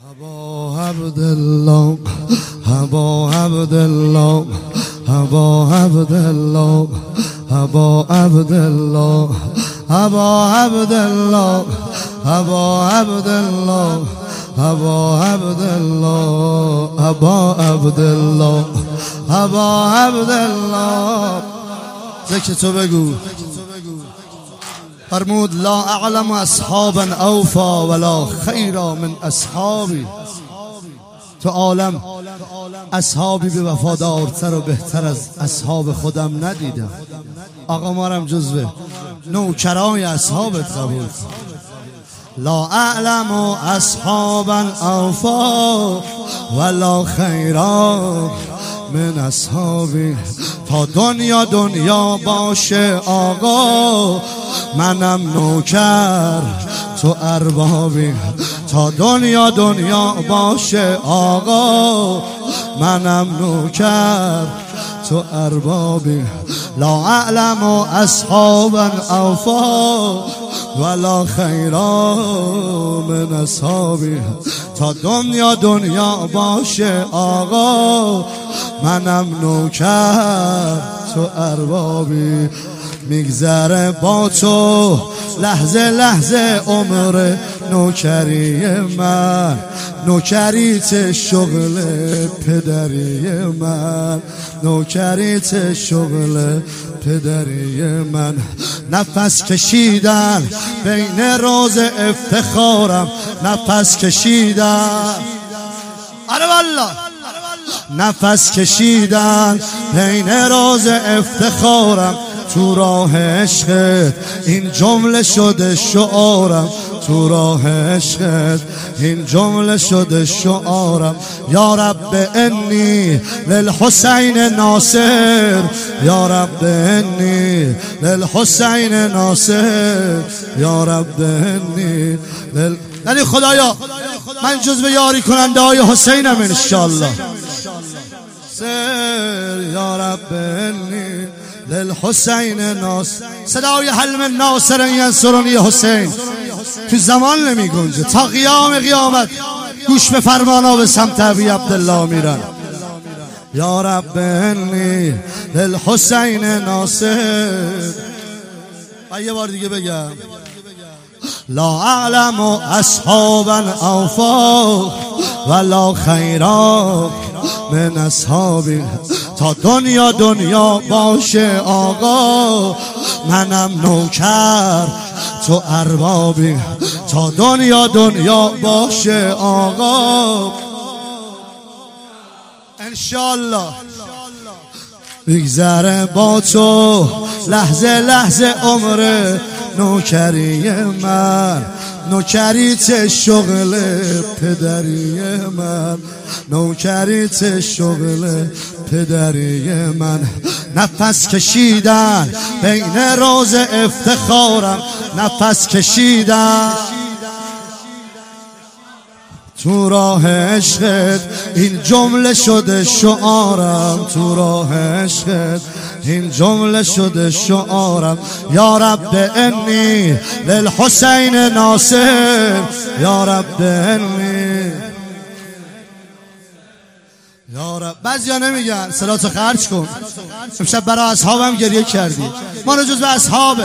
ابا عبدالله ابا عبدالله ابا عبدالله ابا عبدالله ابا عبدالله ابا عبدالله ابا عبدالله ابا عبدالله ابا عبدالله ذکر تو بگو. فرمود لا اعلم اصحابا اوفا ولا خیرا من اصحابی. تو عالم اصحابی به وفادارتر و بهتر از اصحاب خودم ندیدم. آقا مارم جزو نوکرای اصحابت قبول. لا اعلم اصحابا اوفا ولا خیرا من اصحابی. تا دنیا باشه آقا منم نوکر تو اربابی. تا دنیا باشه آقا منم نوکر تو اربابی. لا اعلم اصحابا اوفا ولا خیرا من اصحابی. تا دنیا باشه آقا منم نوکر تو اربابی. میگذره با تو لحظه عمر نوکری من. نوکریت شغل پدری من. نوکریت شغل پدری من. نفس کشیدن بین روز افتخارم. نفس کشیدن آره والله. نفس کشیدن بین روز افتخارم. تو راه عشقت این جمله شده شعارم. تو راه عشقت این جمله شده شعارم. یا رب انی للحسین ناصر. یا رب انی للحسین ناصر. یا رب انی یعنی خدایا من جزو یاری کننده های حسینم انشالله. یا رب انی للحسین ناصر. صدای حلم ناصر ینصرنی حسین تو زمان نمی گنجه. تا قیام قیامت گوش به فرمانا به سمت ابی عبدالله میرن. یا رب انی للحسین ناصر. یه بار دیگه بگم. لا اعلم اصحابا اوفا ولا خیرا من اصحابی. تا دنیا باشه آقا منم نوکر تو اربابی. تا دنیا باشه آقا انشالله. بگذره با تو لحظه عمر نوکری من. نوکریت شغل پدری من. نوکریت شغل پدری من. نفس کشیدن بین روز افتخارم. نفس کشیدن تو راه عشقت این جمله شده شعارم. تو راه عشقت این جمله شده شعارم. یا رب انی للحسین ناصر. یا رب انی یا رب. بعضیا نمیگن صلاتو خرج کن. امشب برای اصحابم گریه کردی. ما رو جز به اصحابه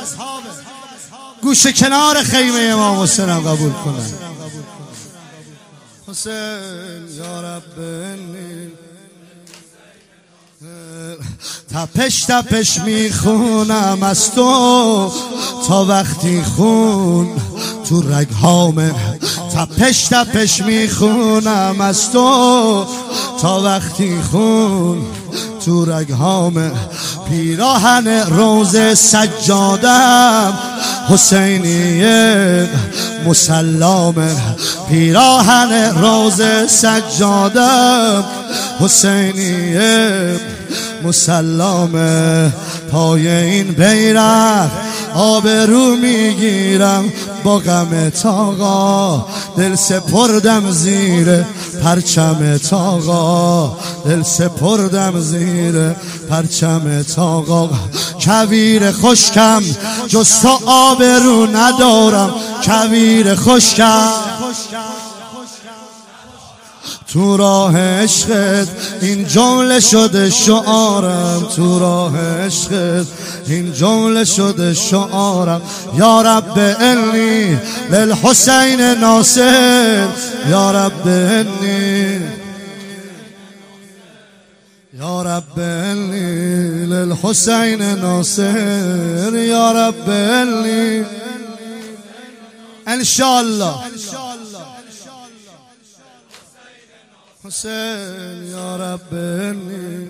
گوشه کنار خیمه امام حسینم قبول کنن. حسین یا رب انی. تپش میخونم از تو تا وقتی خون تو رگهامه. تپش میخونم از تو تا وقتی خون تو رگهامه. پیراهن روز سجادم حسینی مسلمه. پیراهن روز سجادم حسینی مسلمه. پای این بیرق آبرو میگیرم با غمت آقا. دل سپردم زیر پرچمت آقا. دل سپردم زیر پرچمت آقا. کویر خشکم جز تو آبرو ندارم. کویر خشکم تو راه عشقت این جمله شده شعارم، تو راه عشقت این جمله شده شعارم. یا رب انی للحسین ناصر، یا رب انی، یا رب انی للحسین ناصر، یا رب انی انشاءالله حسین، یا رب انی.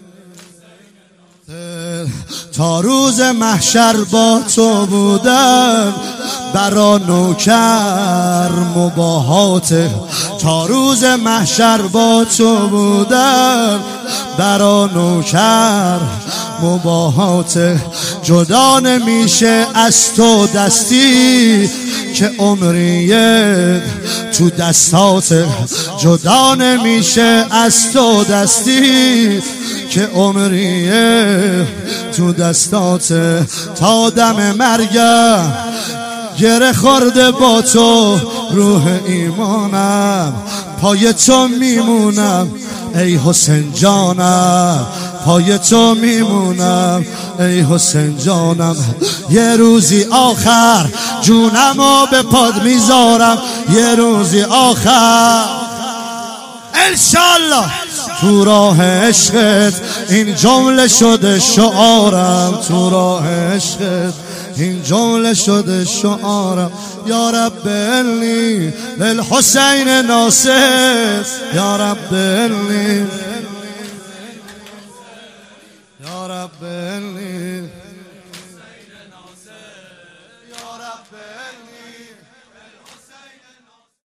تا روز محشر با تو بودم برا نوکر مباهات، تا روز محشر با تو بودم برا نوکر مباهات. جدا نمیشه از تو دستی که عمریه تو دستات، جدا نمیشه از تو دستی که عمریه تو دستات. تا دم مرگم گره خورده با تو روح ایمانم، پای تو میمونم ای حسین جانم، پای تو میمونم ای حسین جانم. یه روزی آخر جونمو به پاد میذارم، یه روزی آخر انشالله. تو راه عشقت این جمله شده شعارم، تو راه عشقت این جمله شده شعارم. یا رب انی للحسین ناصر، یا رب انی